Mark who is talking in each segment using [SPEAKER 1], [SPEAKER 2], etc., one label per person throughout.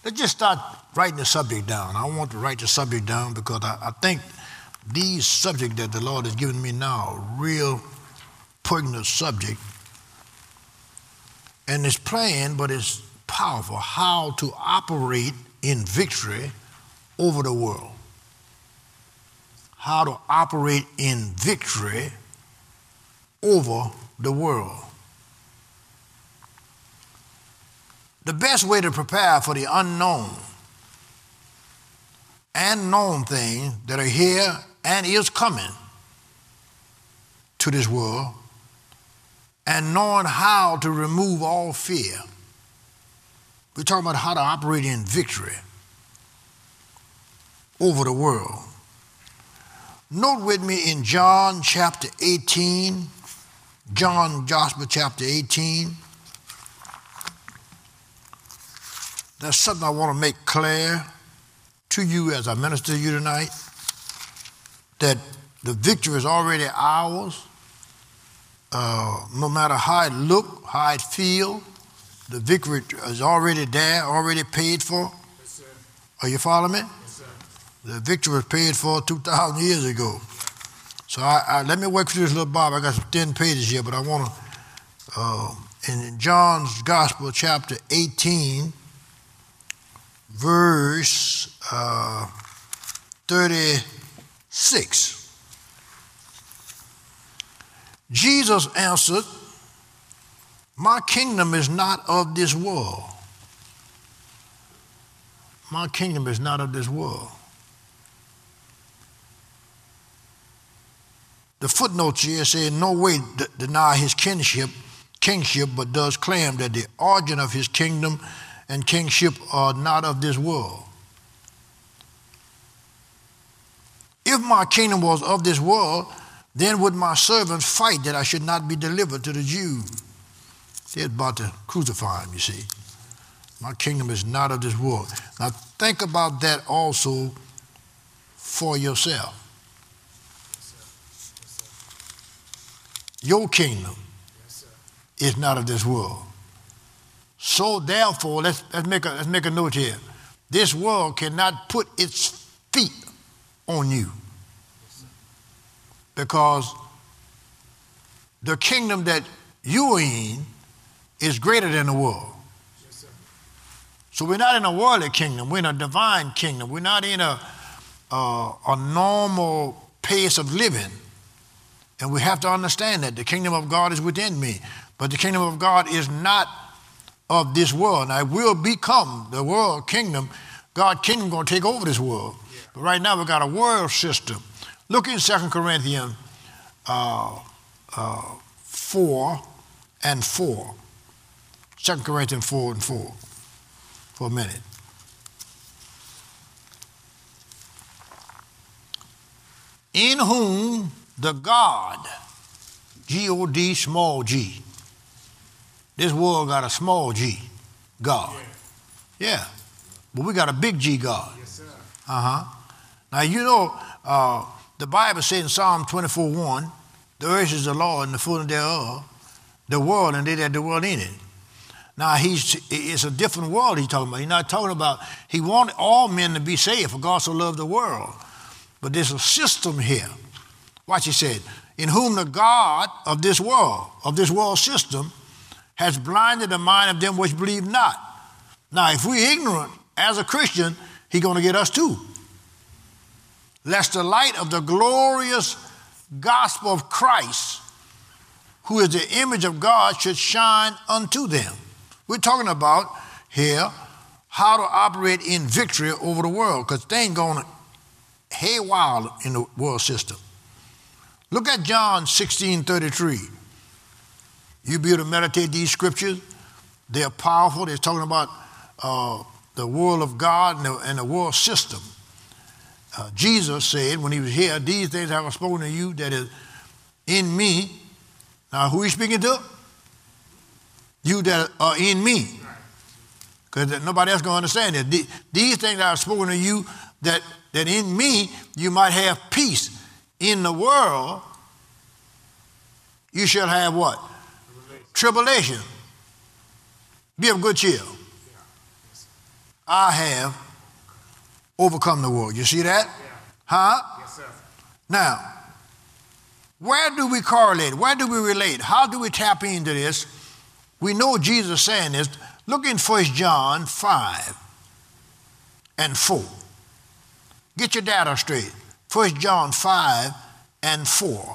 [SPEAKER 1] Let's just start writing the subject down. I want to write the subject down because I think these subjects that the Lord has given me now, real pertinent subject, and it's plain, but it's powerful, how to operate in victory over the world. How to operate in victory over the world. The best way to prepare for the unknown and known things that are here and is coming to this world, and knowing how to remove all fear. We're talking about how to operate in victory over the world. Note with me in John chapter 18, John Gospel chapter 18. That's something I want to make clear to you as I minister to you tonight, that the victory is already ours. No matter how it look, how it feel, the victory is already there, already paid for.
[SPEAKER 2] Yes, sir.
[SPEAKER 1] Are you following me?
[SPEAKER 2] Yes, sir.
[SPEAKER 1] The victory was paid for 2,000 years ago. So let me work through this little Bible. I got some thin pages here, but I want to, in John's Gospel, chapter 18, verse 36. Jesus answered, "My kingdom is not of this world." My kingdom is not of this world. The footnote here says, "In no way deny his kingship, but does claim that the origin of his kingdom and kingship are not of this world." If my kingdom was of this world, then would my servants fight that I should not be delivered to the Jews. They're about to crucify him, you see. My kingdom is not of this world. Now think about that also for yourself. Your kingdom is not of this world. So therefore, let's make a note here. This world cannot put its feet on you, because the kingdom that you're in is greater than the world. So we're not in a worldly kingdom. We're in a divine kingdom. We're not in a normal pace of living. And we have to understand that the kingdom of God is within me. But the kingdom of God is not of this world. Now, it will become the world kingdom. God's kingdom is going to take over this world. Yeah. But right now, we've got a world system. Look in 2 Corinthians 4:4. 2 Corinthians 4:4 for a minute. In whom the God, G-O-D, small g. This world got a small g, God. Yeah. But we got a big G God.
[SPEAKER 2] Yes, sir.
[SPEAKER 1] Now, you know, the Bible says in Psalm 24:1, "The earth is the Lord and the fullness thereof, the world and they that dwell in it." Now, it's a different world he's talking about. He's not talking about, he wanted all men to be saved, for God so loved the world. But there's a system here. Watch, he said, "In whom the God of this world system, has blinded the mind of them which believe not." Now, if we're ignorant as a Christian, he's going to get us too. "Lest the light of the glorious gospel of Christ, who is the image of God, should shine unto them." We're talking about here how to operate in victory over the world, because things going haywire in the world system. Look at John 16:33. You be able to meditate these scriptures. They're powerful. They're talking about the world of God and the world system. Jesus said when he was here, "These things I have spoken to you that is in me." Now, who are you speaking to? You that are in me. Because nobody else going to understand it. These things I have spoken to you that in me you might have peace. In the world you shall have what? Tribulation. Be of good cheer. I have overcome the world. You see that?
[SPEAKER 2] Yeah.
[SPEAKER 1] Huh?
[SPEAKER 2] Yes, sir.
[SPEAKER 1] Now, where do we correlate? Where do we relate? How do we tap into this? We know Jesus saying this. Look in 1 John 5 and 4. Get your data straight. 1 John 5 and 4.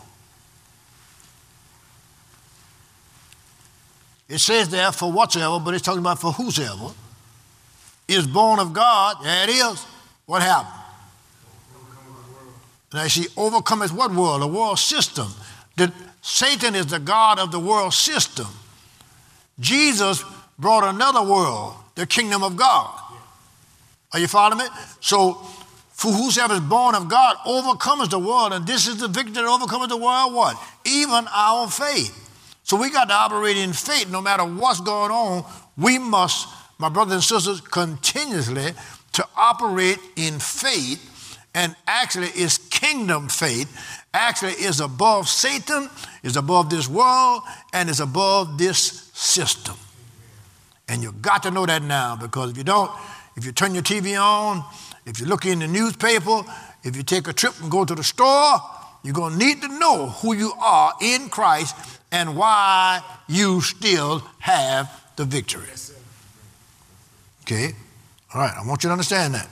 [SPEAKER 1] It says there, for whatsoever, but it's talking about for whosoever is born of God. There it is. What happened? Now you see, overcome is what world? The world system. Satan is the god of the world system. Jesus brought another world, the kingdom of God. Are you following me? So, for whosoever is born of God overcomes the world, and this is the victory that overcomes the world, what? Even our faith. So we got to operate in faith no matter what's going on. We must, my brothers and sisters, continuously to operate in faith, and actually is kingdom faith, actually is above Satan, is above this world, and is above this system. And you've got to know that now, because if you don't, if you turn your TV on, if you look in the newspaper, if you take a trip and go to the store, you're going to need to know who you are in Christ and why you still have the victory. Okay? All right, I want you to understand that.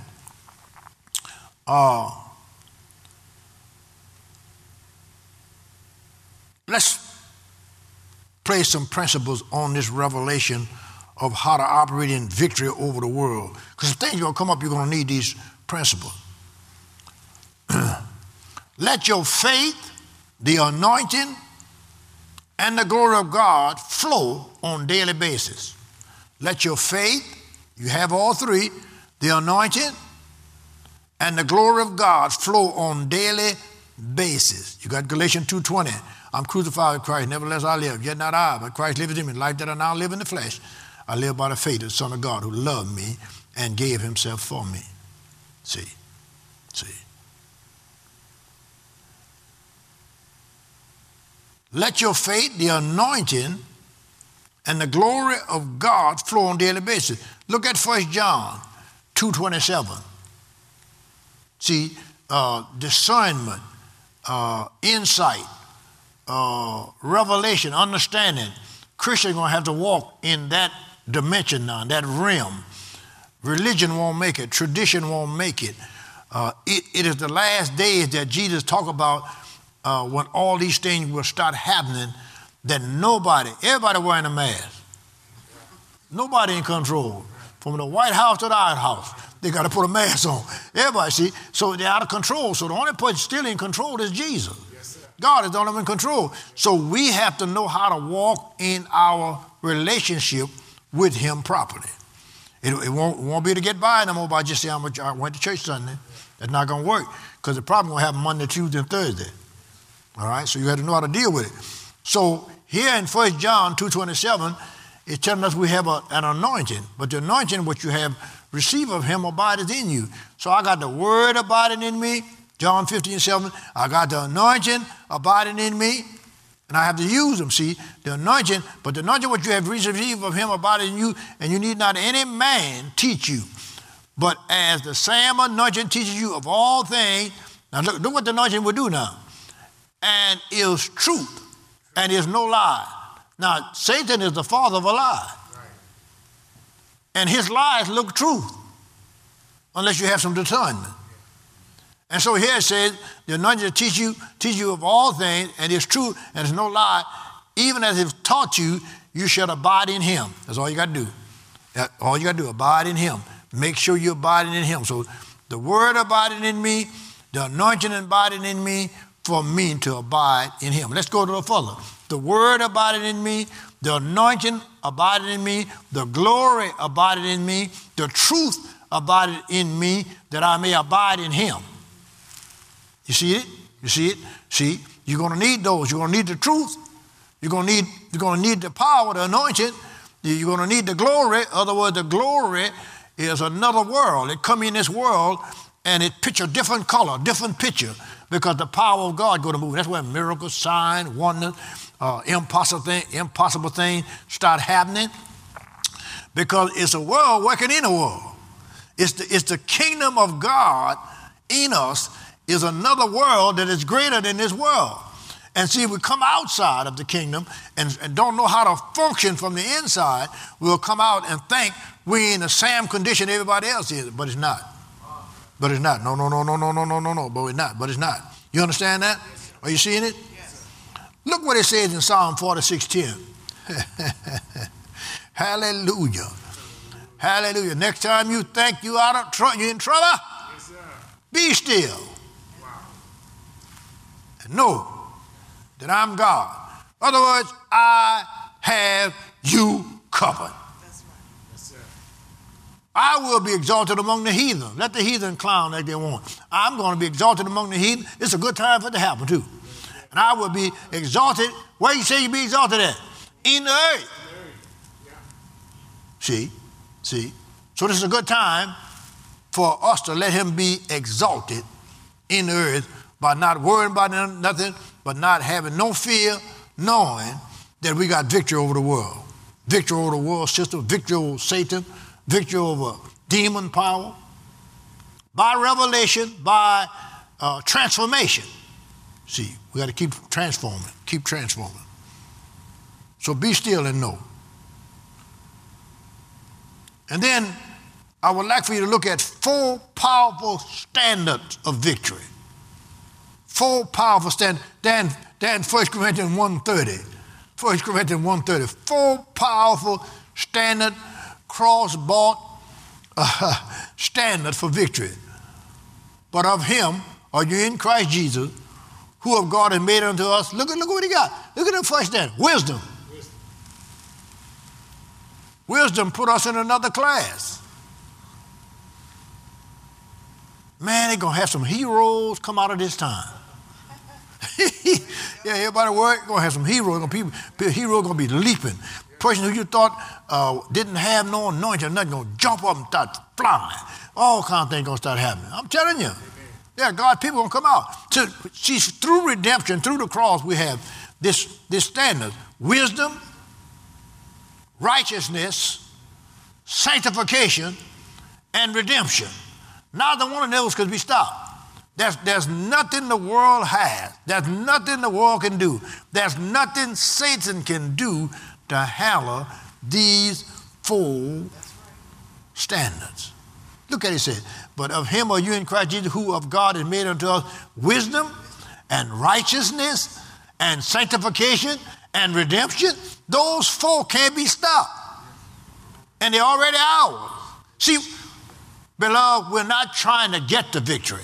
[SPEAKER 1] Let's place some principles on this revelation of how to operate in victory over the world. Because if things are going to come up, you're going to need these principles. Let your faith, the anointing, and the glory of God flow on a daily basis. Let your faith, you have all three, the anointing, and the glory of God flow on a daily basis. You got Galatians 2:20. I'm crucified with Christ, nevertheless I live. Yet not I, but Christ liveth in me. Life that I now live in the flesh, I live by the faith of the Son of God who loved me and gave himself for me. See. Let your faith, the anointing, and the glory of God flow on a daily basis. Look at 1 John 2:27. See, discernment, insight, revelation, understanding. Christians are going to have to walk in that dimension now, that realm. Religion won't make it. Tradition won't make it. It is the last days that Jesus talked about when all these things will start happening, that everybody wearing a mask. Nobody in control. From the White House to the White House, they got to put a mask on. Everybody, see? So they're out of control. So the only person still in control is Jesus. God is the only one in control. So we have to know how to walk in our relationship with him properly. It won't be to get by no more by just saying I went to church Sunday. That's not going to work, because the problem will happen Monday, Tuesday, and Thursday. All right? So you have to know how to deal with it. So here in 1 John 2:27, it's telling us we have an anointing. But the anointing which you have received of him abideth in you. So I got the word abiding in me, John 15:7. I got the anointing abiding in me, and I have to use them. See, the anointing, but the anointing which you have received of him abideth in you, and you need not any man teach you. But as the same anointing teaches you of all things, now look what the anointing will do now. And is truth, and is no lie. Now, Satan is the father of a lie. Right. And his lies look truth, unless you have some discernment. And so here it says, the anointing teach you of all things, and is true, and is no lie. Even as it taught you, you shall abide in him. That's all you got to do. All you got to do, abide in him. Make sure you're abiding in him. So the word abiding in me, the anointing abiding in me, for me to abide in him. Let's go a little further. The word abiding in me, the anointing abiding in me, the glory abiding in me, the truth abiding in me, that I may abide in him. You see it? You see it? See, you're going to need those. You're going to need the truth. You're going to need the power, the anointing. You're going to need the glory. In other words, the glory is another world. It come in this world and it picture a different color, different picture, because the power of God going to move. That's where miracles, signs, wonders, impossible things start happening, because it's a world working in a world. It's the kingdom of God in us is another world that is greater than this world. And see, if we come outside of the kingdom and don't know how to function from the inside, we'll come out and think we're in the same condition everybody else is, but it's not. But it's not. No, but it's not. But it's not. You understand that? Are you seeing it? Yes. Look what it says in Psalm 46:10. Hallelujah. Hallelujah. Next time you think you're in trouble, yes, be still. Wow. And know that I'm God. In other words, I have you covered. That's right. Yes, sir. I will be exalted among the heathen. Let the heathen clown like they want. I'm going to be exalted among the heathen. It's a good time for it to happen too. And I will be exalted. Where you say you be exalted at? In the earth. See? So this is a good time for us to let him be exalted in the earth by not worrying about nothing, but not having no fear, knowing that we got victory over the world. Victory over the world system, victory over Satan, victory over demon power. By revelation, by transformation. See, we got to keep transforming. So be still and know. And then I would like for you to look at 4 powerful standards of victory. 4 powerful standards. Dan 1 Corinthians 1:30. 1 Corinthians 1:30. 4 powerful standard, cross-bought standard for victory. But of him are you in Christ Jesus, who of God has made unto us. Look what he got. Look at the first standard. Wisdom. Wisdom put us in another class. Man, they're going to have some heroes come out of this time. Yeah, everybody work, going to have some heroes. Heroes going to be leaping. Person who you thought didn't have no anointing, nothing, going to jump up and start flying. All kinds of things going to start happening. I'm telling you. Yeah, God's people going to come out. So, see, through redemption, through the cross, we have this standard. Wisdom, righteousness, sanctification, and redemption. Neither one of those could be stopped. There's nothing the world has. There's nothing the world can do. There's nothing Satan can do to handle these 4 standards. Look at it, said, but of him are you in Christ Jesus, who of God has made unto us wisdom and righteousness and sanctification and redemption. Those 4 can't be stopped. And they're already ours. See, beloved, we're not trying to get the victory.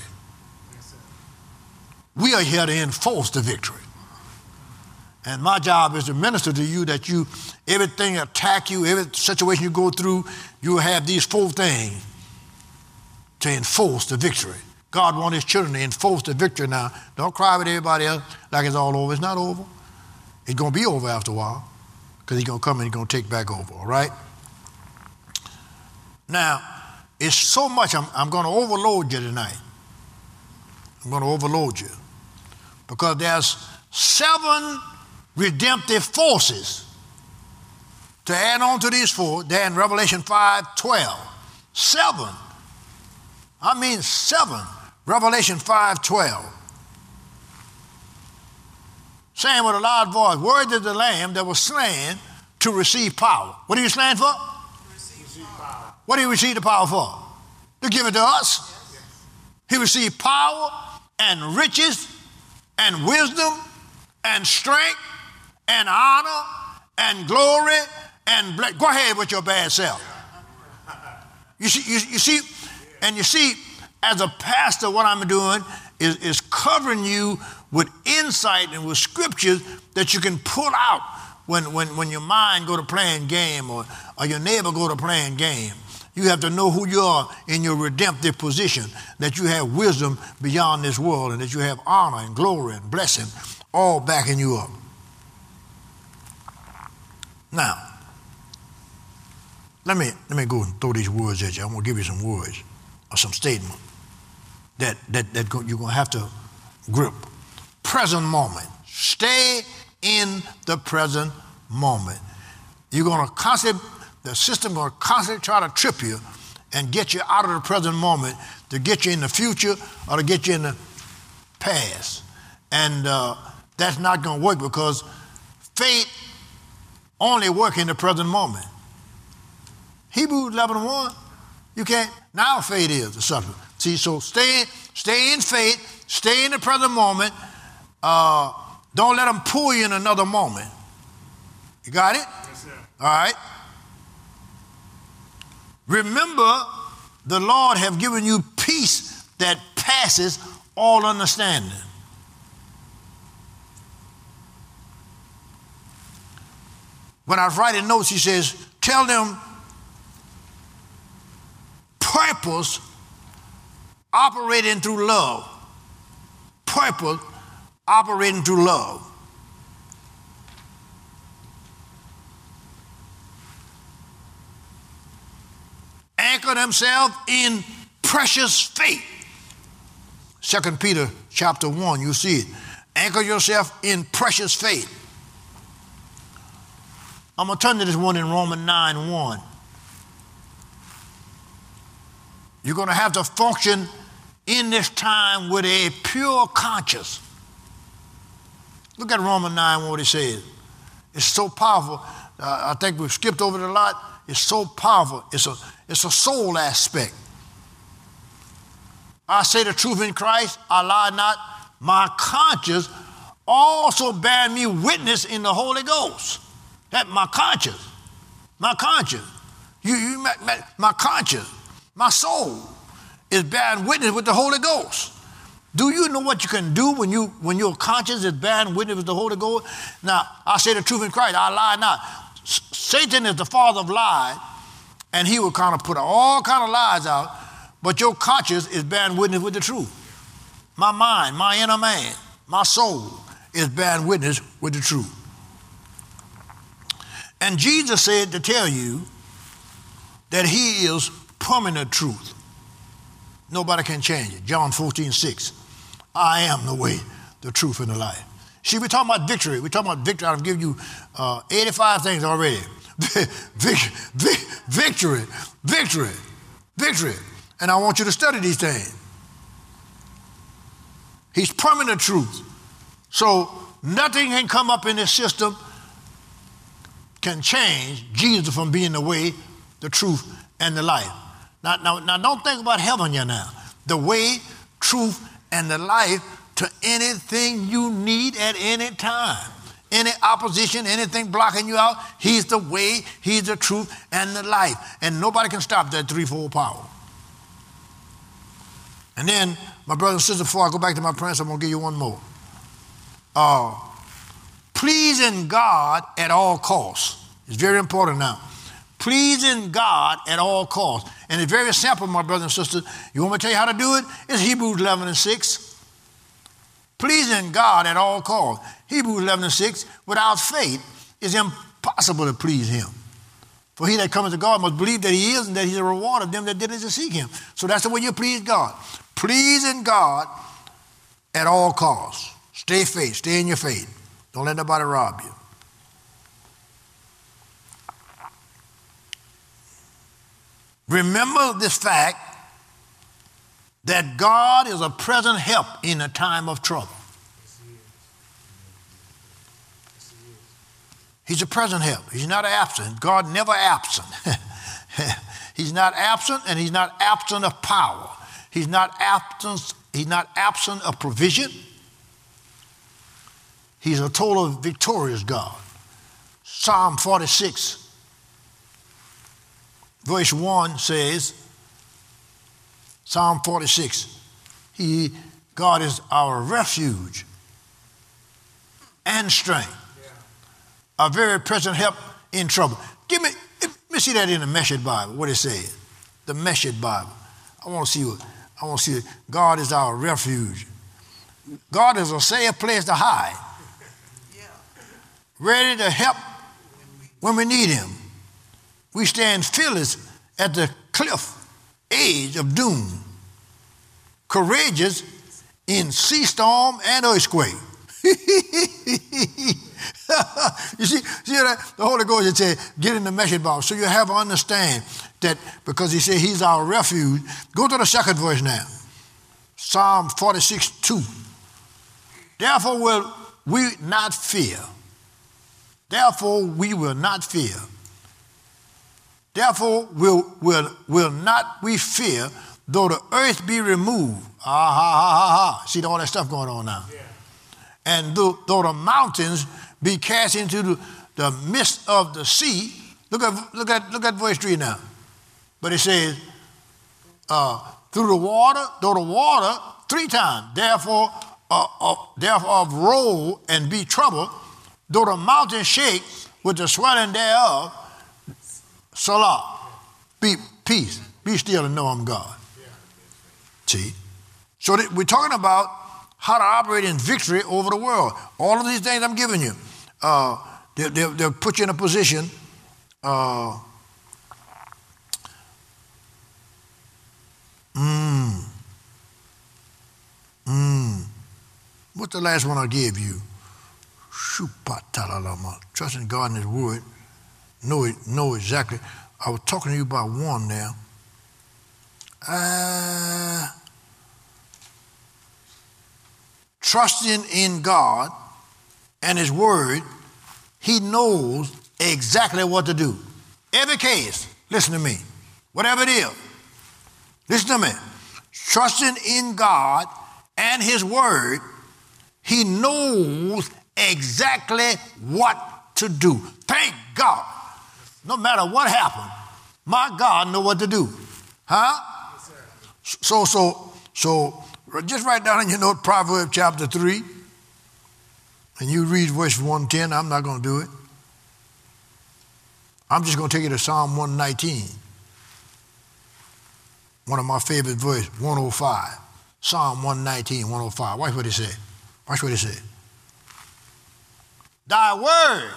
[SPEAKER 1] We are here to enforce the victory. And my job is to minister to you that everything attack you, every situation you go through, you have these 4 things to enforce the victory. God wants his children to enforce the victory now. Don't cry with everybody else like it's all over. It's not over. It's going to be over after a while because he's going to come and he's going to take back over, all right? Now, it's so much, I'm going to overload you tonight. I'm going to overload you because there's 7 redemptive forces to add on to these 4. They're in Revelation 5:12. 7. I mean 7. Revelation 5:12. Saying with a loud voice, worthy is the Lamb that was slain to receive power. What are you slain for? Receive power. What did he receive the power for? To give it to us. Yes. He received power and riches and wisdom and strength and honor and glory and go ahead with your bad self. You see, as a pastor, what I'm doing is covering you with insight and with scriptures that you can pull out when your mind go to playing game or your neighbor go to playing game. You have to know who you are in your redemptive position, that you have wisdom beyond this world and that you have honor and glory and blessing all backing you up. Now, let me go and throw these words at you. I'm going to give you some words or some statement that you're going to have to grip. Present moment. Stay in the present moment. You're going to constantly, the system going to constantly try to trip you and get you out of the present moment to get you in the future or to get you in the past. And that's not going to work because faith only works in the present moment. Hebrews 11:1, you can't. Now faith is the substance. See, so stay in faith, stay in the present moment. Don't let them pull you in another moment. You got it?
[SPEAKER 2] Yes, sir.
[SPEAKER 1] All right. Remember, the Lord have given you peace that passes all understanding. When I was writing notes, he says, tell them purpose operating through love. Purpose operating through love. Anchor themselves in precious faith. 2 Peter chapter 1, you see it. Anchor yourself in precious faith. I'm going to turn to this one in Romans 9:1. You're going to have to function in this time with a pure conscience. Look at Romans 9, what it says. It's so powerful. I think we've skipped over it a lot. It's so powerful. It's a soul aspect. I say the truth in Christ, I lie not. My conscience also bear me witness in the Holy Ghost. That my conscience, my conscience, my conscience, my soul is bearing witness with the Holy Ghost. Do you know what you can do when your conscience is bearing witness with the Holy Ghost? Now, I say the truth in Christ, I lie not. Satan is the father of lies, and he will kind of put all kind of lies out, but your conscience is bearing witness with the truth. My mind, my inner man, my soul is bearing witness with the truth. And Jesus said to tell you that he is permanent truth. Nobody can change it. John 14:6. I am the way, the truth, and the life. See, we're talking about victory. We're talking about victory. I've given you 85 things already. Victory, victory, victory. And I want you to study these things. He's permanent truth. So nothing can come up in this system can change Jesus from being the way, the truth, and the life. Now don't think about heaven yet now. The way, truth, and the life to anything you need at any time. Any opposition, anything blocking you out, he's the way, he's the truth, and the life. And nobody can stop that threefold power. And then, my brother and sister, before I go back to my parents, I'm going to give you one more. Pleasing God at all costs. It's very important now. Pleasing God at all costs. And it's very simple, my brother and sister. You want me to tell you how to do it? It's Hebrews 11:6. Pleasing God at all costs. Hebrews 11:6. Without faith, it's impossible to please him. For he that cometh to God must believe that he is and that he's a reward of them that diligently seek him. So that's the way you please God. Pleasing God at all costs. Stay faith. Stay in your faith. Don't let nobody rob you. Remember this fact that God is a present help in a time of trouble. He's a present help. He's not absent. God never absent. He's not absent, and he's not absent of power. He's not absent of provision. He's a total victorious God. Psalm 46, verse 1 says, Psalm 46, God is our refuge and strength, a very present help in trouble. Let me see that in the Message Bible, what it says. The Message Bible. I want to see it. God is our refuge. God is a safe place to hide. Ready to help when we need him. We stand fearless at the cliff edge of doom, courageous in sea storm and earthquake. You see that? The Holy Ghost said, get in the message box so you have to understand that because he said he's our refuge. Go to the second verse now. Psalm 46:2. Therefore will we not fear. Therefore we will not fear. Therefore will not we fear, though the earth be removed. See all that stuff going on now. Yeah. And though the mountains be cast into the midst of the sea. Look at verse 3 now. But it says, through the water, though the water, 3 times, therefore roll and be troubled, though the mountain shake with the swelling thereof, Salah, be peace, be still and know I'm God. See? So we're talking about how to operate in victory over the world. All of these things I'm giving you, they'll put you in a position. What's the last one I gave you? Trust in God and His Word. Know exactly. I was talking to you about one now. Trusting in God and His Word, He knows exactly what to do. Every case, listen to me, whatever it is, listen to me. Trusting in God and His Word, He knows exactly what to do. Thank God. No matter what happened, my God knows what to do. Huh? Yes, so just write down in your note Proverbs chapter 3, and you read verse 110. I'm not going to do it. I'm just going to take you to Psalm 119. One of my favorite verses, 105. Psalm 119, 105. Watch what it said. Watch what it said. Thy word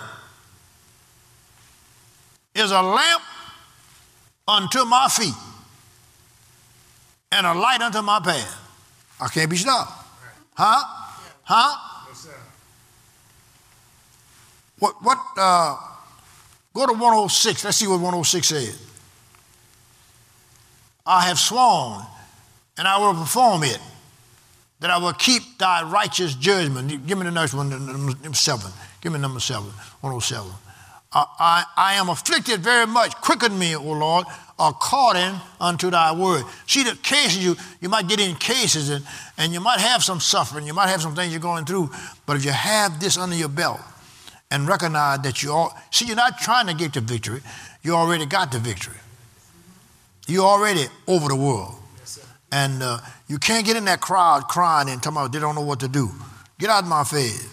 [SPEAKER 1] is a lamp unto my feet and a light unto my path. I can't be stopped. Huh? Huh? Yes, sir. Go to 106. Let's see what 106 says. I have sworn, and I will perform it, that I will keep thy righteous judgment. Give me the next one, number 7. Give me number 7, 107. I am afflicted very much. Quicken me, O Lord, according unto thy word. See, the cases, you might get in cases and you might have some suffering. You might have some things you're going through. But if you have this under your belt and recognize that you're not trying to get the victory. You already got the victory. You're already over the world. Yes, and you can't get in that crowd crying and talking about they don't know what to do. Get out of my face.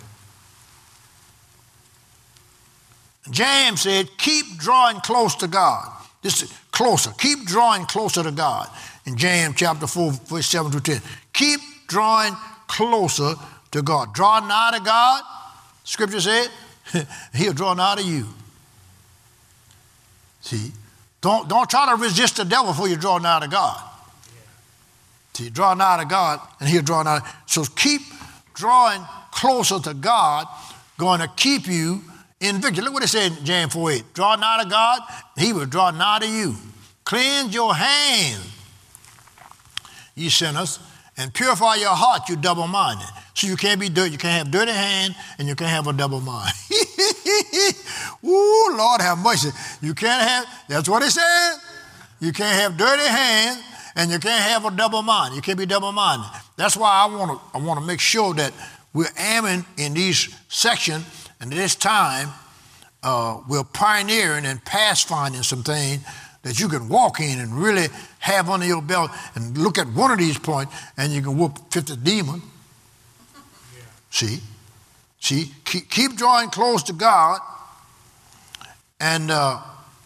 [SPEAKER 1] James said, keep drawing close to God. This is closer. Keep drawing closer to God. In James chapter 4, verse 7 through 10. Keep drawing closer to God. Draw nigh to God, Scripture said, He'll draw nigh to you. See? Don't try to resist the devil before you draw nigh to God. See, draw nigh to God, and He'll draw nigh. So keep drawing closer to God, going to keep you in victory. Look what it said in James 4:8. Draw nigh to God, He will draw nigh to you. Cleanse your hands, ye sinners, and purify your heart, you double-minded. So you can't be dirty. You can't have dirty hand, and you can't have a double mind. Ooh, Lord have mercy. You can't have, that's what it said. You can't have dirty hands, and you can't have a double mind. You can't be double-minded. That's why I want to make sure that we're aiming in these sections. And this time, we're pioneering and pathfinding some things that you can walk in and really have under your belt and look at one of these points and you can whoop 50 demons. Yeah. See, keep drawing close to God. And I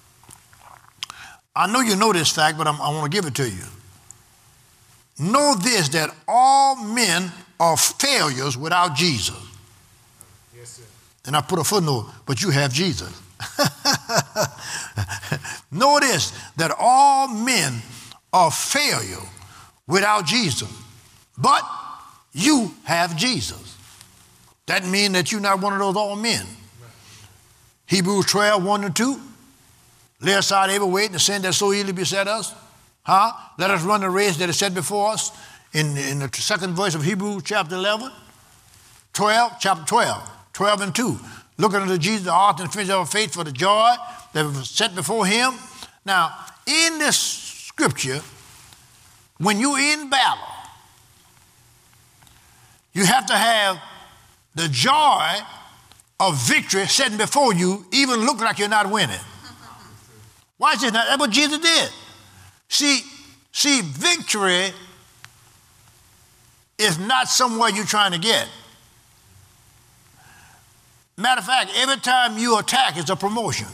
[SPEAKER 1] know you know this fact, but I want to give it to you. Know this, that all men are failures without Jesus. Yes, sir. And I put a footnote, but you have Jesus. Know this, that all men are failure without Jesus, but you have Jesus. That means that you're not one of those all men. Hebrews 12, 1 and 2. Lay aside every weight and the sin that so easily beset us. Let us run the race that is set before us. In the second verse of Hebrews chapter 11, chapter 12 and 2. Looking unto Jesus, the author and finisher of our faith, for the joy that was set before him. Now, in this scripture, when you're in battle, you have to have the joy of victory setting before you, even look like you're not winning. Why is this not? That's what Jesus did. See, victory is not somewhere you're trying to get. Matter of fact, every time you attack, it's a promotion.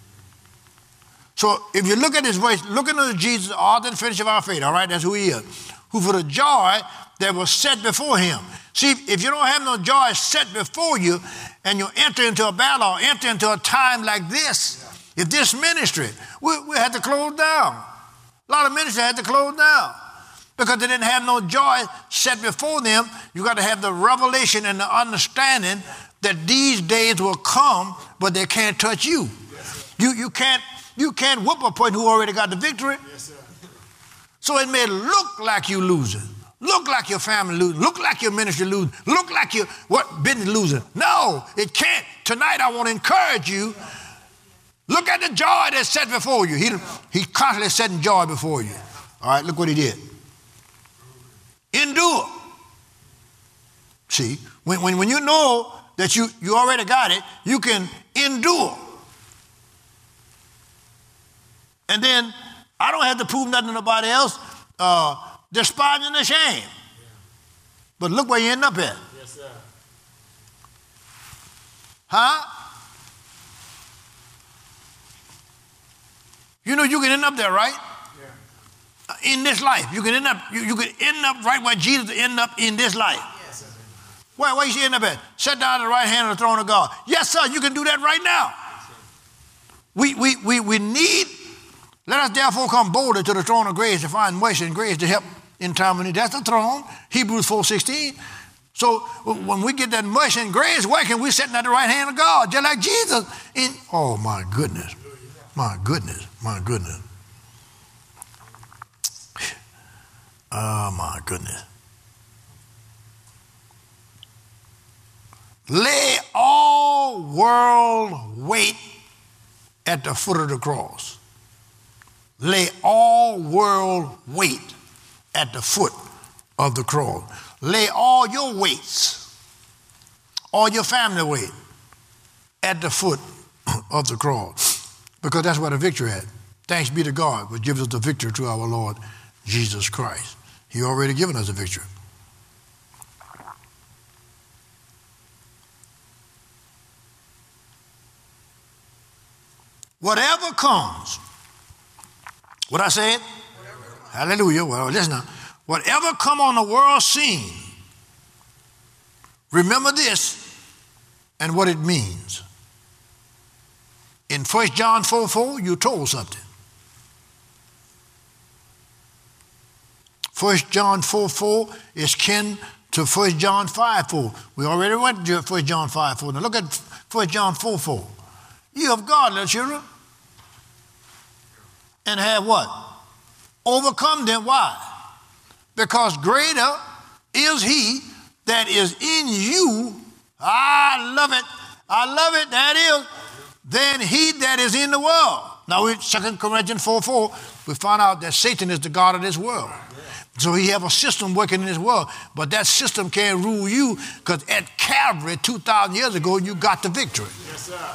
[SPEAKER 1] So if you look at this verse, looking at Jesus, the author and finisher of our faith, all right, that's who he is, who for the joy that was set before him. See, if you don't have no joy set before you and you enter into a battle or enter into a time like this, if this ministry, we had to close down. A lot of ministries had to close down because they didn't have no joy set before them. You got to have the revelation and the understanding that these days will come, but they can't touch you. Yes, you can't whoop a person who already got the victory. Yes, sir. So it may look like you losing, look like your family losing, look like your ministry losing, look like your business losing. No, it can't. Tonight I want to encourage you. Look at the joy that's set before you. He's constantly setting joy before you. All right, look what he did. Endure. See, when you know that you already got it, you can endure. And then I don't have to prove nothing to nobody else, despising the shame. But look where you end up at.
[SPEAKER 2] Yes, sir.
[SPEAKER 1] You know you can end up there, right?
[SPEAKER 2] Yeah.
[SPEAKER 1] In this life. You can end up right where Jesus ended up in this life.
[SPEAKER 2] Yes, sir.
[SPEAKER 1] Where you should end up at? Sit down at the right hand of the throne of God. Yes, sir, you can do that right now. We need, let us therefore come boldly to the throne of grace to find mercy and grace to help in time of need. That's the throne, Hebrews 4:16. So when we get that mercy and grace working, we're sitting at the right hand of God, just like Jesus. Oh, my goodness. My goodness. My goodness. Oh, my goodness. Lay all world weight at the foot of the cross. Lay all world weight at the foot of the cross. Lay all your weights, all your family weight at the foot of the cross. Because that's where the victory at. Thanks be to God, which gives us the victory through our Lord Jesus Christ. He already given us the victory. Whatever comes, what I said? Hallelujah. Well, listen now. Whatever come on the world scene, remember this and what it means. In 1 John 4:4, you told something. 1 John 4:4 is kin to 1 John 5:4. We already went to 1 John 5:4. Now look at 1 John 4:4. You of God, little children, and have what? Overcome them. Why? Because greater is he that is in you. I love it. That is, than he that is in the world. Now, in 2 Corinthians 4:4, we find out that Satan is the god of this world. So he have a system working in this world, but that system can't rule you because at Calvary 2,000 years ago, you got the victory.
[SPEAKER 2] Yes, sir.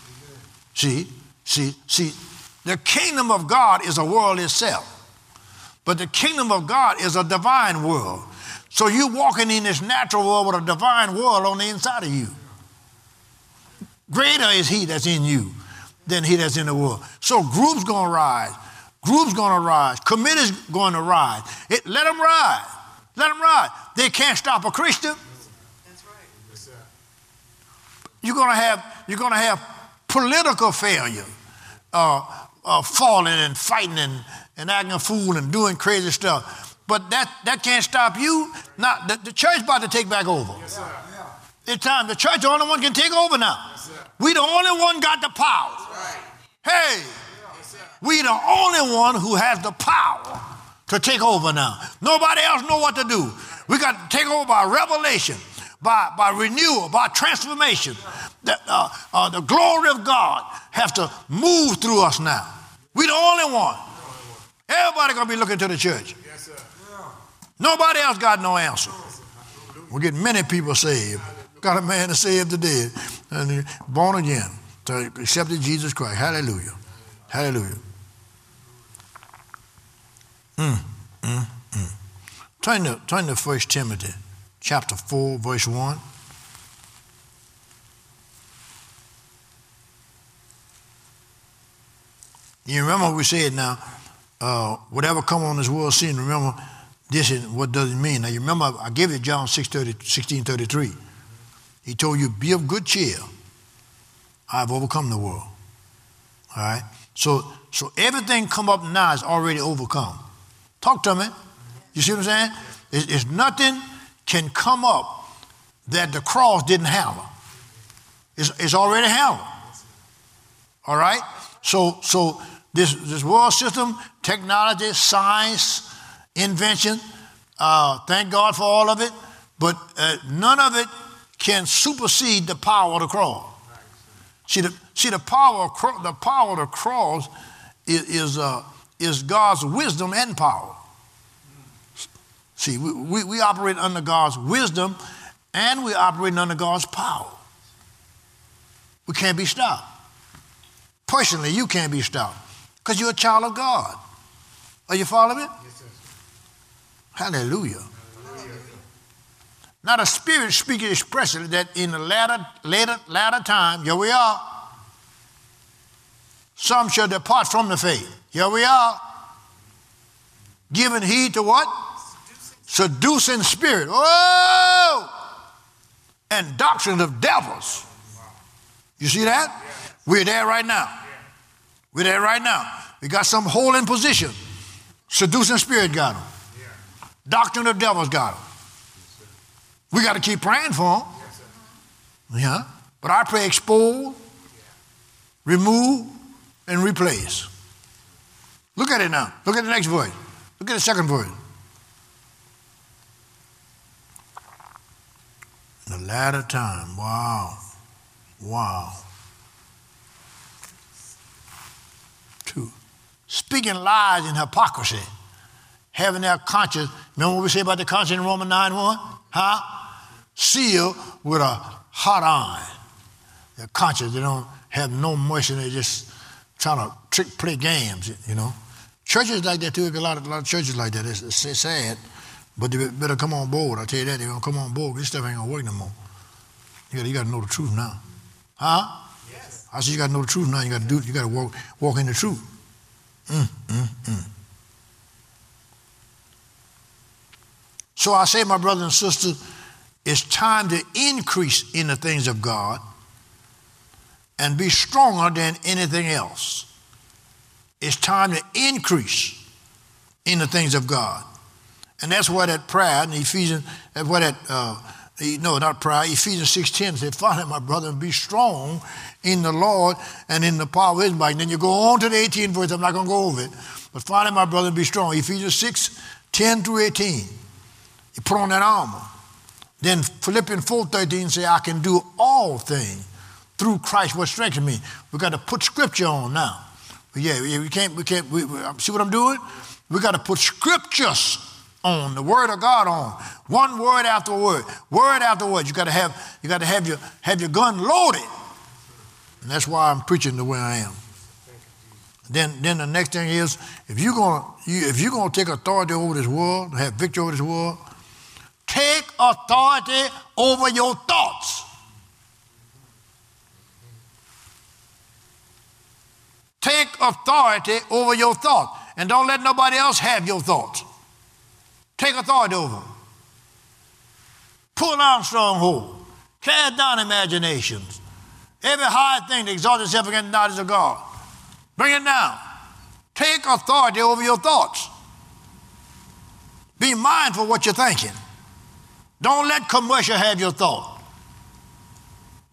[SPEAKER 1] See, the kingdom of God is a world itself, but the kingdom of God is a divine world. So you're walking in this natural world with a divine world on the inside of you. Greater is he that's in you than he that's in the world. So groups going to rise. Committees going to rise. Let them rise. They can't stop a Christian.
[SPEAKER 2] That's right. Yes, sir.
[SPEAKER 1] You're going to have political failure, falling and fighting and acting a fool and doing crazy stuff. But that can't stop you. Now, the church about to take back over.
[SPEAKER 2] Yes, sir.
[SPEAKER 1] It's time. The church, the only one can take over now. We the only one got the power. Hey, we the only one who has the power to take over now. Nobody else know what to do. We got to take over by revelation, by renewal, by transformation. The glory of God has to move through us now. We the only one. Everybody gonna be looking to the church.
[SPEAKER 2] Yes, sir.
[SPEAKER 1] Nobody else got no answer. We'll get many people saved. Got a man to save the dead and born again. So accepted Jesus Christ. Hallelujah. Hallelujah. Turn to 1 Timothy chapter 4, verse 1. You remember we said now, whatever come on this world scene, remember this is what does it mean. Now you remember I gave you John 16:33. He told you, be of good cheer. I have overcome the world. All right? So everything come up now is already overcome. Talk to me. You see what I'm saying? It's nothing can come up that the cross didn't handle. It's already handled. All right? So this world system, technology, science, invention, thank God for all of it, but none of it can supersede the power of the cross. See the power of the cross is God's wisdom and power. See, we operate under God's wisdom and we operate under God's power. We can't be stopped. Personally, you can't be stopped because you're a child of God. Are you following me?
[SPEAKER 2] Yes, sir.
[SPEAKER 1] Hallelujah. Now the Spirit speaking expressly that in the latter time, here we are, some shall depart from the faith. Here we are, giving heed to what? Seducing spirit. Oh! And doctrines of devils. You see that? We're there right now. We're there right now. We got some holding position. Seducing spirit got them. Doctrine of devils got them. We got to keep praying for them. Yeah. But I pray expose, remove, and replace. Look at it now. Look at the next verse. Look at the second verse. The latter time. Wow. Wow. 2. Speaking lies and hypocrisy. Having their conscience. Remember what we say about the conscience in Romans 9:1? Huh? Sealed with a hot iron. Their conscience, they don't have no mercy. They just trying to play games, you know. Churches like that too. A lot of churches like that. It's sad, but they better come on board. I tell you that. They're going to come on board. This stuff ain't going to work no more. You got to know the truth now. Huh? Yes. I said you got to know the truth now. You got to walk in the truth. So I say, my brothers and sisters, it's time to increase in the things of God and be stronger than anything else. It's time to increase in the things of God. And that's why that prayer in Ephesians, that's why that, not prayer, Ephesians 6:10 said, finally, my brother, be strong in the Lord and in the power of his might. And then you go on to the 18th verse, I'm not going to go over it. But finally, my brother, be strong. Ephesians 6:10 through 18. You put on that armor. Then Philippians 4:13 say, I can do all things through Christ what strengthens me. We got to put scripture on now. Yeah, we can't, see what I'm doing? We got to put scriptures on, the word of God on. One word after word after word. You got to have your gun loaded. And that's why I'm preaching the way I am. Then the next thing is, if you're gonna take authority over this world, have victory over this world, take authority over your thoughts. Take authority over your thoughts. And don't let nobody else have your thoughts. Take authority over them. Pull down strongholds. Cast down imaginations. Every high thing that exalts itself against the knowledge of God. Bring it down. Take authority over your thoughts. Be mindful of what you're thinking. Don't let commercial have your thought.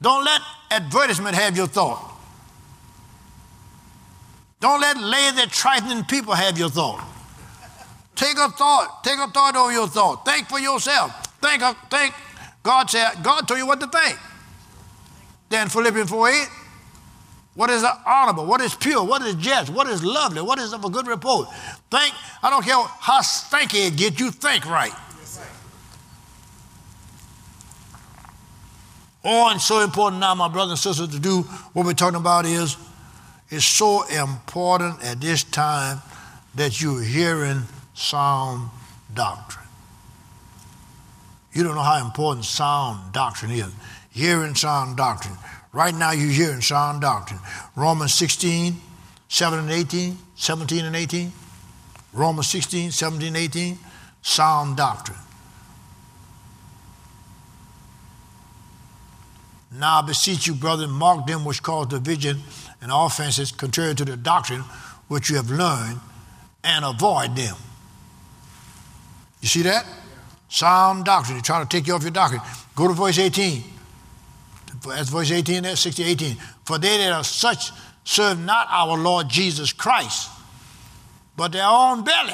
[SPEAKER 1] Don't let advertisement have your thought. Don't let lazy, trifling people have your thought. Take a thought over your thought. Think for yourself. Think. God told you what to think. Then Philippians 4:8, what is honorable, what is pure, what is just, what is lovely, what is of a good report. Think, I don't care how stinky it gets, you think right. Oh, and so important now, my brothers and sisters, to do what we're talking about is so important at this time that you're hearing sound doctrine. You don't know how important sound doctrine is. Hearing sound doctrine. Right now you're hearing sound doctrine. Romans 16, 17 and 18. Romans 16, 17, 18, sound doctrine. Now I beseech you, brethren, mark them which cause division and offenses contrary to the doctrine which you have learned, and avoid them. You see that? Yeah. Sound doctrine. You're trying to take you off your doctrine. Go to verse 18. That's verse 18 there, 16, 18. For they that are such serve not our Lord Jesus Christ, but their own belly.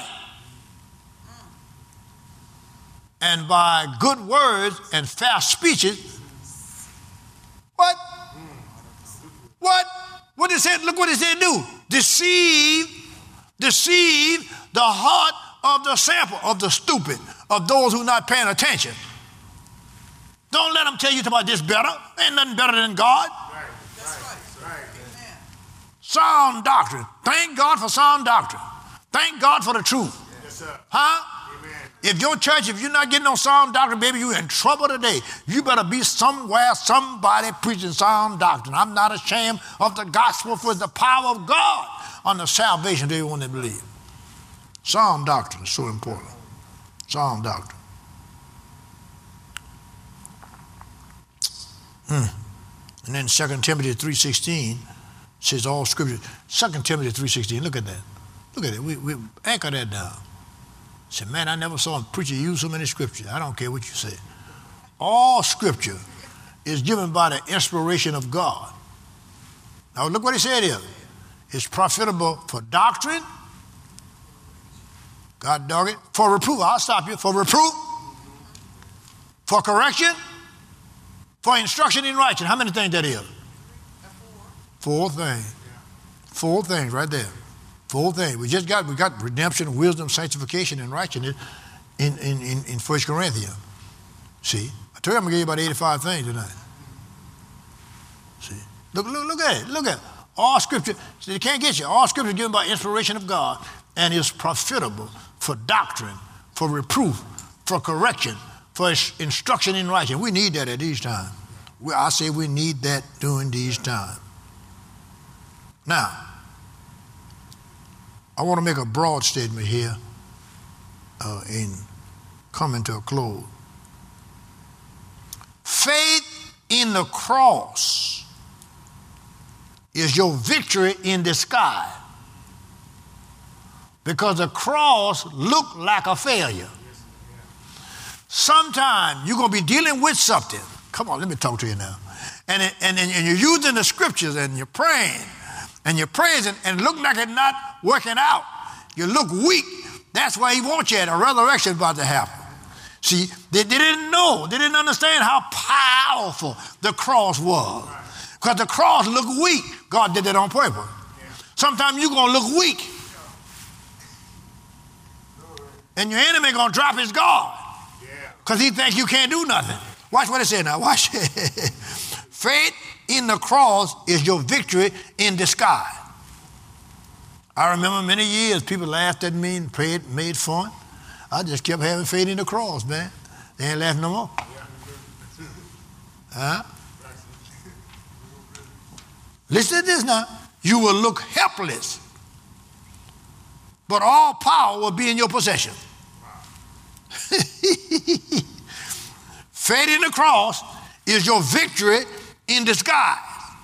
[SPEAKER 1] And by good words and fair speeches. What? What it said? Look what it said do. Deceive the heart of the sample, of the stupid, of those who are not paying attention. Don't let them tell you about this better. Ain't nothing better than God. Right. Sound doctrine. Thank God for sound doctrine. Thank God for the truth. Yes, sir. Huh? Amen. If your church, if you're not getting on sound doctrine, baby, you're in trouble today. You better be somewhere, somebody preaching sound doctrine. I'm not ashamed of the gospel, for the power of God on the salvation of everyone that believes. Sound doctrine is so important. Sound doctrine. And then 2 Timothy 3:16 says all scripture. 2 Timothy 3:16, look at that. Look at it. We anchor that down. Say, man, I never saw a preacher use so many scriptures. I don't care what you say. All scripture is given by the inspiration of God. Now look what he said here. It's profitable for doctrine. God dog it. For reproof. I'll stop you. For reproof. For correction. For instruction in righteousness. How many things that is? 4 things. 4 things right there. 4 things. We got redemption, wisdom, sanctification, and righteousness in 1 Corinthians. See? I told you I'm going to give you about 85 things tonight. See? Look at it. Look at it. All scripture, see, they can't get you. All scripture is given by inspiration of God and is profitable for doctrine, for reproof, for correction, for instruction in righteousness. We need that at these times. I say we need that during these times. Now, I want to make a broad statement here in coming to a close. Faith in the cross is your victory in disguise, because the cross looked like a failure. Sometimes you're going to be dealing with something. Come on, let me talk to you now. And you're using the scriptures and you're praying and you're praising and look like it's not working out. You look weak. That's why he wants you at a resurrection about to happen. See, they didn't know. They didn't understand how powerful the cross was. Because the cross looked weak. God did that on purpose. Sometimes you're going to look weak. And your enemy going to drop his guard. Because he thinks you can't do nothing. Watch what it says now. Watch it. Faith in the cross is your victory in disguise. I remember many years people laughed at me and prayed, made fun. I just kept having faith in the cross, man. They ain't laughing no more. Huh? Listen to this now. You will look helpless, but all power will be in your possession. Faith in the cross is your victory in disguise.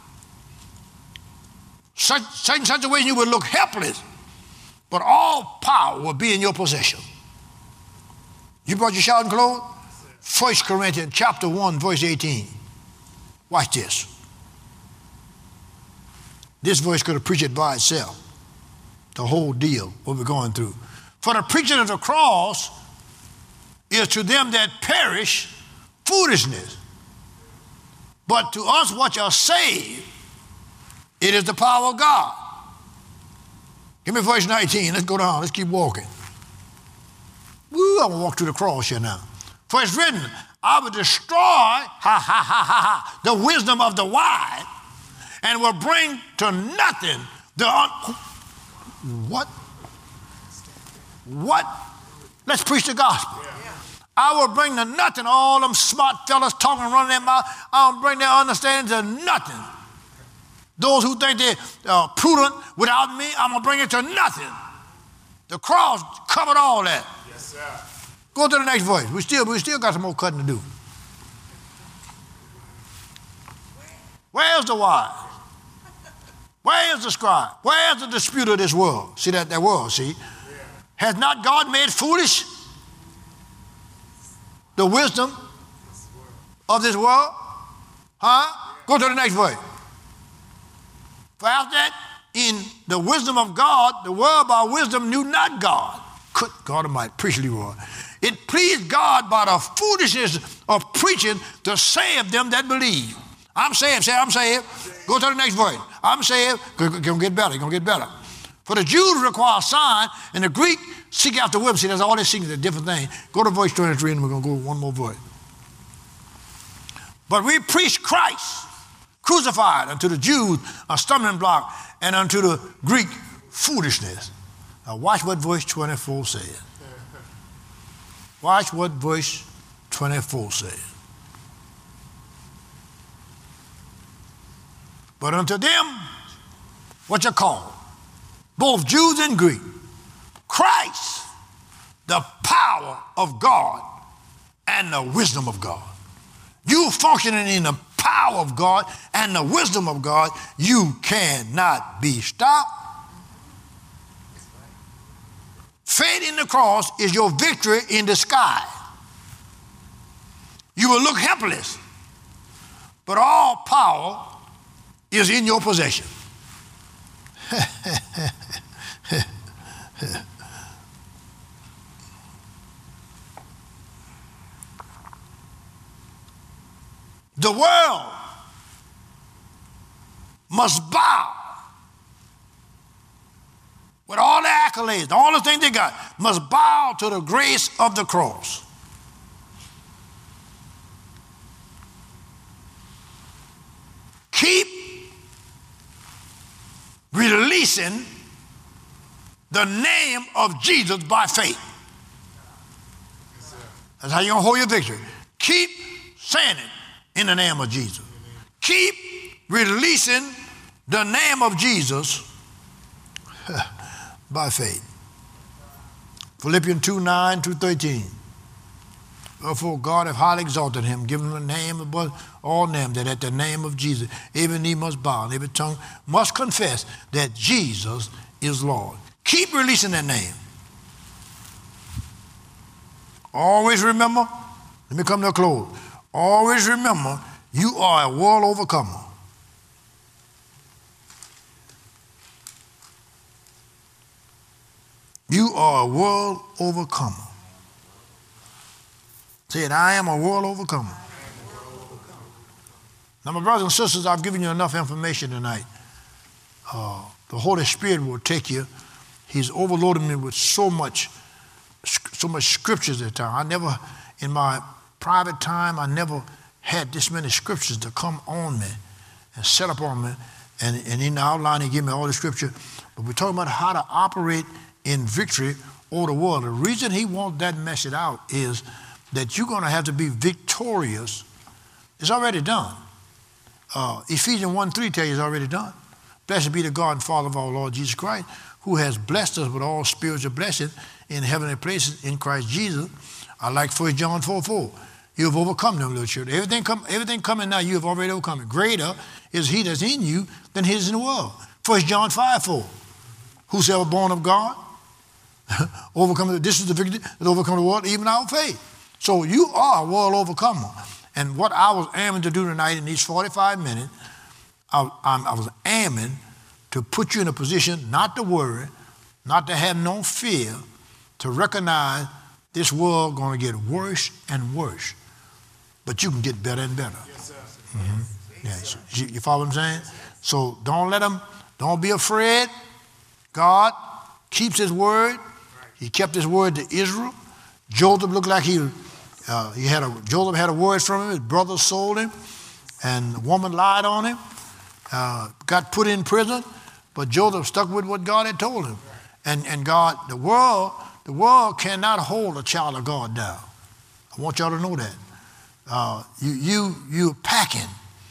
[SPEAKER 1] Such a way you will look helpless, but all power will be in your possession. You brought your shouting clothes? 1 Corinthians chapter 1, verse 18. Watch this. This voice could have preached it by itself. The whole deal, what we're going through. For the preaching of the cross is to them that perish foolishness. But to us which are saved, it is the power of God. Give me verse 19. Let's go down. Let's keep walking. Woo, I'm going to walk through the cross here now. For it's written, I will destroy, the wisdom of the wise, and will bring to nothing the What? Let's preach the gospel. Yeah. I will bring to nothing all them smart fellas talking, running their mouth. I'll bring their understanding to nothing. Those who think they're prudent without me, I'm going to bring it to nothing. The cross covered all that.
[SPEAKER 2] Yes, sir.
[SPEAKER 1] Go to the next verse. We still got some more cutting to do. Where's the wise? Where is the scribe? Where is the disputer of this world? See that world, see? Yeah. Has not God made foolish the wisdom of this world? Huh? Go to the next verse. For after that, in the wisdom of God, the world by wisdom knew not God. Good God Almighty, preach Leroy. It pleased God by the foolishness of preaching to save them that believe. I'm saved. Say, I'm saved. Go to the next verse. I'm saved. It's going to get better. It's going to get better. For the Jews require a sign, and the Greek seek after wisdom. See, that's all they seek is a different thing. Go to verse 23, and we're going to go one more verse. But we preach Christ, crucified, unto the Jews a stumbling block, and unto the Greek foolishness. Now watch what verse 24 says. Watch what verse 24 says. But unto them, what you call, both Jews and Greek, Christ, the power of God and the wisdom of God. You functioning in the power of God and the wisdom of God, you cannot be stopped. Faith in the cross is your victory in the sky. You will look helpless, but all power is in your possession. The world must bow with all the accolades, all the things they got, must bow to the grace of the cross. Keep releasing the name of Jesus by faith. That's how you're going to hold your victory. Keep saying it in the name of Jesus. Keep releasing the name of Jesus by faith. Philippians 2:9-13. Therefore God hath highly exalted him, given him a name above all names, that at the name of Jesus every knee must bow and every tongue must confess that Jesus is Lord. Keep releasing that name. Always remember, let me come to a close. Always remember, you are a world overcomer. You are a world overcomer. Say it, I am a world overcomer. Now, my brothers and sisters, I've given you enough information tonight. The Holy Spirit will take you. He's overloaded me with so much scriptures at the time. I never, in my private time, I never had this many scriptures to come on me and set up on me. And in the outline, he gave me all the scripture. But we're talking about how to operate in victory over the world. The reason he wants that message out is that you're going to have to be victorious. It's already done. Ephesians 1:3 tells you it's already done. Blessed be the God and Father of our Lord Jesus Christ, who has blessed us with all spiritual blessings in heavenly places in Christ Jesus. I like 1 John 4:4. You have overcome them, little children. Everything coming now, you have already overcome it. Greater is he that's in you than he is in the world. 1 John 5:4. Whosoever born of God, overcome. This is the victory that overcome the world, even our faith. So you are a world overcomer. And what I was aiming to do tonight in these 45 minutes, I was aiming to put you in a position not to worry, not to have no fear, to recognize this world going to get worse and worse. But you can get better and better.
[SPEAKER 2] Yes, sir.
[SPEAKER 1] Mm-hmm. Yeah, you follow what I'm saying? So don't be afraid. God keeps his word. He kept his word to Israel. Joseph looked like Joseph had a word from him. His brothers sold him, and the woman lied on him, got put in prison, but Joseph stuck with what God had told him. And God, the world cannot hold a child of God down. I want y'all to know that. You're packing.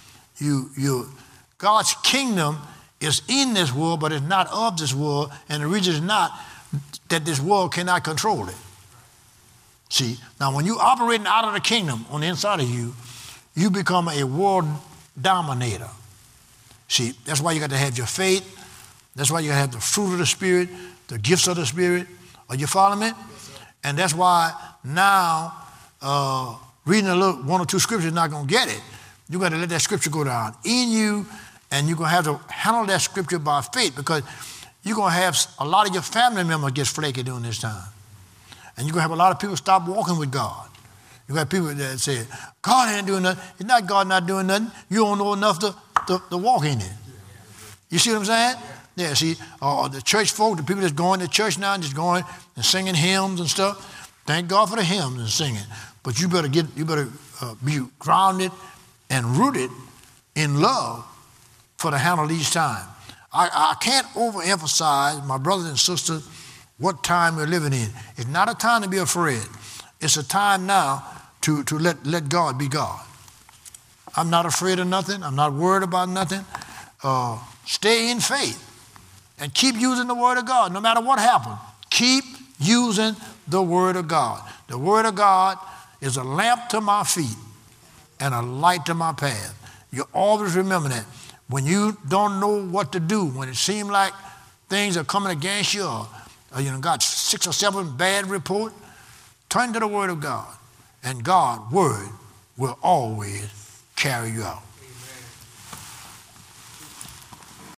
[SPEAKER 1] God's kingdom is in this world, but it's not of this world, and the reason is not that this world cannot control it. See, now when you're operating out of the kingdom on the inside of you, you become a world dominator. See, that's why you got to have your faith. That's why you got to have the fruit of the Spirit, the gifts of the Spirit. Are you following me? Yes, and that's why now reading one or two scriptures is not going to get it. You got to let that scripture go down in you, and you're going to have to handle that scripture by faith, because you're going to have a lot of your family members get flaky during this time. And you're going to have a lot of people stop walking with God. You got people that say, God ain't doing nothing. It's not God not doing nothing. You don't know enough to walk in it. You see what I'm saying? Yeah, see, the church folk, the people that's going to church now, just going and singing hymns and stuff. Thank God for the hymns and singing. But you better be grounded and rooted in love for to handle these times. I can't overemphasize, my brothers and sisters, what time we're living in. It's not a time to be afraid. It's a time now to let God be God. I'm not afraid of nothing. I'm not worried about nothing. Stay in faith and keep using the word of God no matter what happens. Keep using the word of God. The word of God is a lamp to my feet and a light to my path. You always remember that. When you don't know what to do, when it seems like things are coming against you, or got 6 or 7 bad reports, turn to the word of God, and God's word will always carry you out.